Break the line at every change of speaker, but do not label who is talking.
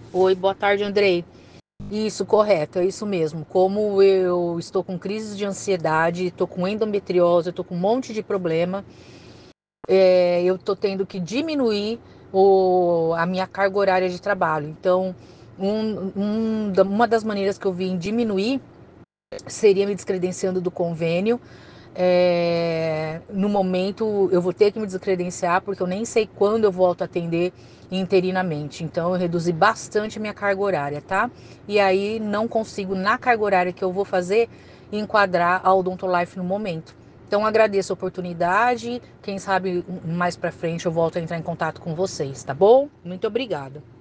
Oi, boa tarde, Andrei. Isso, correto, é isso mesmo. Como eu estou com crises de ansiedade, estou com endometriose, estou com um monte de problema, eu estou tendo que diminuir a minha carga horária de trabalho. Então, uma das maneiras que eu vim diminuir seria me descredenciando do convênio. No momento, eu vou ter que me descredenciar porque eu nem sei quando eu volto a atender interinamente. Então, eu reduzi bastante a minha carga horária, tá? E aí, não consigo, na carga horária que eu vou fazer, enquadrar a Odontolife no momento. Então, agradeço a oportunidade. Quem sabe mais pra frente eu volto a entrar em contato com vocês, tá bom? Muito obrigada.